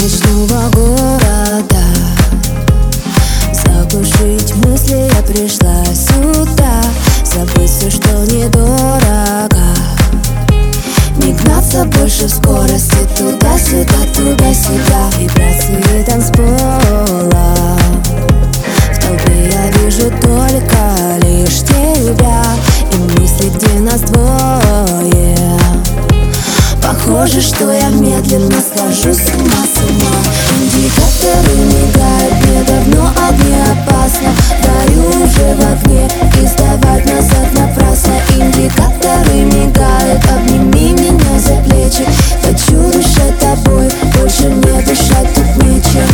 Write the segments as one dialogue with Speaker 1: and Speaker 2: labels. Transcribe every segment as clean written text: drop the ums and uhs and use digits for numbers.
Speaker 1: ночного города. Заглушить мысли я пришла сюда, забыть все, что недорого. Не гнаться больше в скорости, туда-сюда, туда-сюда. Вибрации танцпола, в толпе я вижу только лишь тебя и мысли, где нас двое. Похоже, что я медленно схожу с ума, с ума. Индикаторы мигают, мне давно одни опасно. Горю уже в огне, и сдавать назад напрасно. Индикаторы мигают, обними меня за плечи. Хочу дышать тобой, больше мне дышать тут нечем.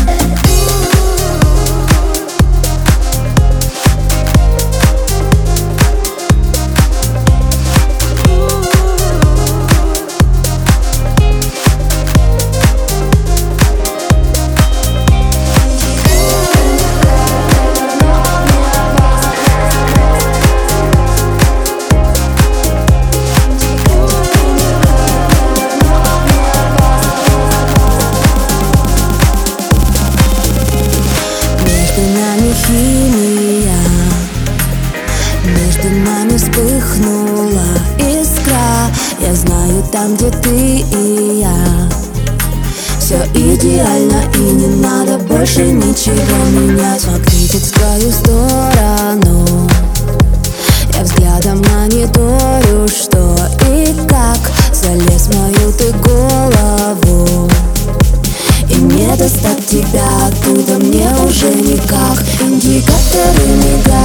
Speaker 1: Химия, между нами вспыхнула искра. Я знаю, там, где ты и я, все идеально, и не надо больше ничего менять. Магнитит в твою сторону, я взглядом мониторю, что и как. Залез в мою ты голову, и не достать тебя оттуда мне уже никак. Индикаторы мигают.